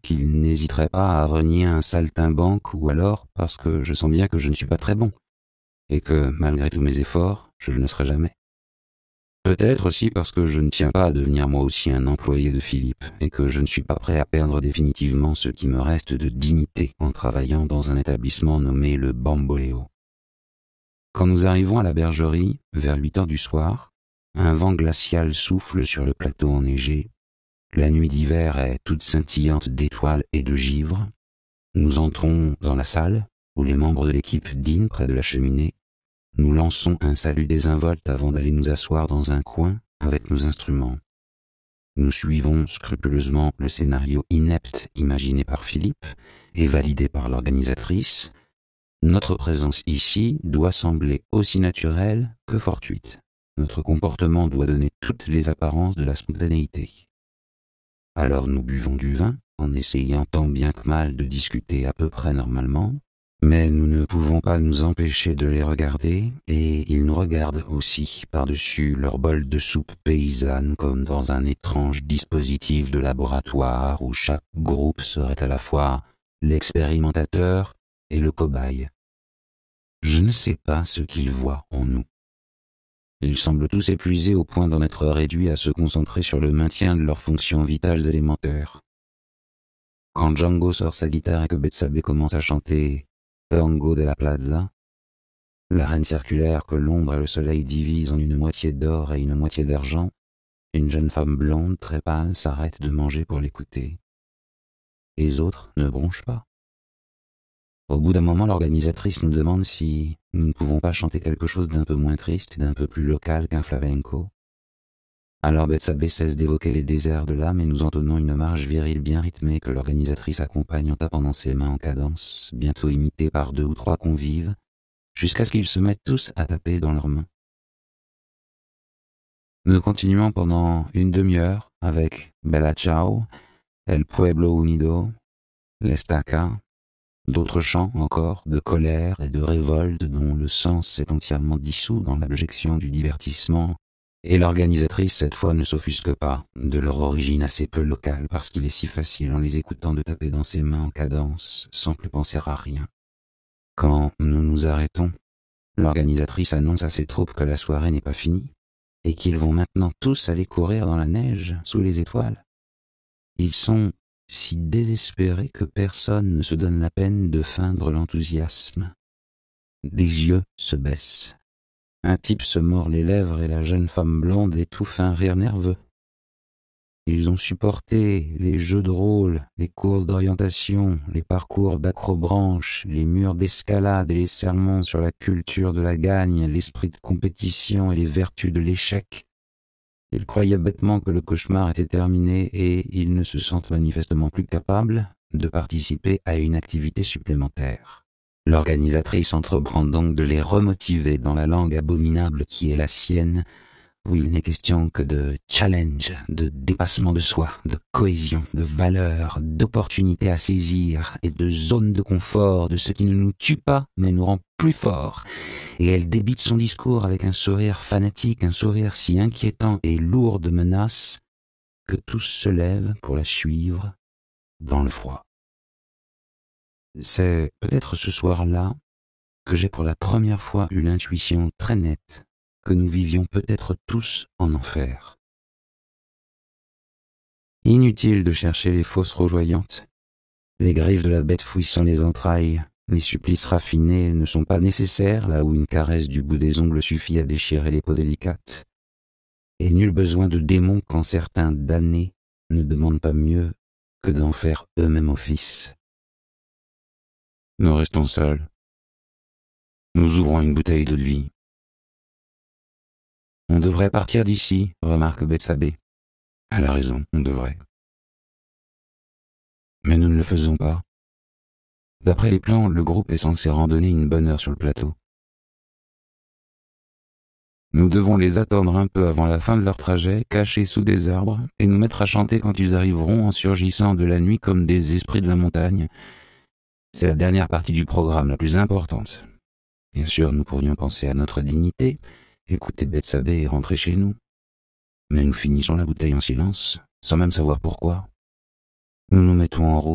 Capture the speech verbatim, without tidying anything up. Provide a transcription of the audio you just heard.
qu'il n'hésiterait pas à renier un saltimbanque, ou alors parce que je sens bien que je ne suis pas très bon, et que, malgré tous mes efforts, je ne le serai jamais. Peut-être aussi parce que je ne tiens pas à devenir moi aussi un employé de Philippe, et que je ne suis pas prêt à perdre définitivement ce qui me reste de dignité en travaillant dans un établissement nommé le Bamboléo. Quand nous arrivons à la bergerie, vers huit heures du soir, un vent glacial souffle sur le plateau enneigé. La nuit d'hiver est toute scintillante d'étoiles et de givre. Nous entrons dans la salle, où les membres de l'équipe dînent près de la cheminée. Nous lançons un salut désinvolte avant d'aller nous asseoir dans un coin avec nos instruments. Nous suivons scrupuleusement le scénario inepte imaginé par Philippe et validé par l'organisatrice. Notre présence ici doit sembler aussi naturelle que fortuite. Notre comportement doit donner toutes les apparences de la spontanéité. Alors nous buvons du vin, en essayant tant bien que mal de discuter à peu près normalement, mais nous ne pouvons pas nous empêcher de les regarder, et ils nous regardent aussi par-dessus leur bol de soupe paysanne comme dans un étrange dispositif de laboratoire où chaque groupe serait à la fois l'expérimentateur et le cobaye. Je ne sais pas ce qu'ils voient en nous. Ils semblent tous épuisés au point d'en être réduits à se concentrer sur le maintien de leurs fonctions vitales élémentaires. Quand Django sort sa guitare et que Betsabe commence à chanter Tango de la Plaza, l'arène circulaire que l'ombre et le soleil divisent en une moitié d'or et une moitié d'argent, une jeune femme blonde très pâle s'arrête de manger pour l'écouter. Les autres ne bronchent pas. Au bout d'un moment, l'organisatrice nous demande si nous ne pouvons pas chanter quelque chose d'un peu moins triste et d'un peu plus local qu'un flamenco. Alors Betsabe cesse d'évoquer les déserts de l'âme et nous entonnons une marche virile bien rythmée que l'organisatrice accompagne en tapant dans ses mains en cadence, bientôt imitée par deux ou trois convives, jusqu'à ce qu'ils se mettent tous à taper dans leurs mains. Nous continuons pendant une demi-heure avec Bella Ciao, El Pueblo Unido, l'Estaca, d'autres chants encore de colère et de révolte dont le sens est entièrement dissous dans l'abjection du divertissement, et l'organisatrice cette fois ne s'offusque pas de leur origine assez peu locale parce qu'il est si facile en les écoutant de taper dans ses mains en cadence sans plus penser à rien. Quand nous nous arrêtons, l'organisatrice annonce à ses troupes que la soirée n'est pas finie et qu'ils vont maintenant tous aller courir dans la neige sous les étoiles. Ils sont si désespérés que personne ne se donne la peine de feindre l'enthousiasme. Des yeux se baissent. Un type se mord les lèvres et la jeune femme blonde étouffe un rire nerveux. Ils ont supporté les jeux de rôle, les courses d'orientation, les parcours d'acrobranche, les murs d'escalade et les sermons sur la culture de la gagne, l'esprit de compétition et les vertus de l'échec. Ils croyaient bêtement que le cauchemar était terminé et ils ne se sentent manifestement plus capables de participer à une activité supplémentaire. L'organisatrice entreprend donc de les remotiver dans la langue abominable qui est la sienne, où il n'est question que de challenge, de dépassement de soi, de cohésion, de valeur, d'opportunités à saisir et de zone de confort, de ce qui ne nous tue pas mais nous rend plus forts. Et elle débite son discours avec un sourire fanatique, un sourire si inquiétant et lourd de menaces que tous se lèvent pour la suivre dans le froid. C'est peut-être ce soir-là que j'ai pour la première fois eu l'intuition très nette que nous vivions peut-être tous en enfer. Inutile de chercher les fosses rougeoyantes. Les griffes de la bête fouissant les entrailles, les supplices raffinés ne sont pas nécessaires là où une caresse du bout des ongles suffit à déchirer les peaux délicates. Et nul besoin de démons quand certains damnés ne demandent pas mieux que d'en faire eux-mêmes office. Nous restons seuls. Nous ouvrons une bouteille d'eau de vie. On devrait partir d'ici, remarque Betsabe. Elle a raison, on devrait. Mais nous ne le faisons pas. D'après les plans, le groupe est censé randonner une bonne heure sur le plateau. Nous devons les attendre un peu avant la fin de leur trajet, cachés sous des arbres, et nous mettre à chanter quand ils arriveront en surgissant de la nuit comme des esprits de la montagne. C'est la dernière partie du programme, la plus importante. Bien sûr, nous pourrions penser à notre dignité, écouter Betsabe et rentrer chez nous. Mais nous finissons la bouteille en silence, sans même savoir pourquoi. Nous nous mettons en route.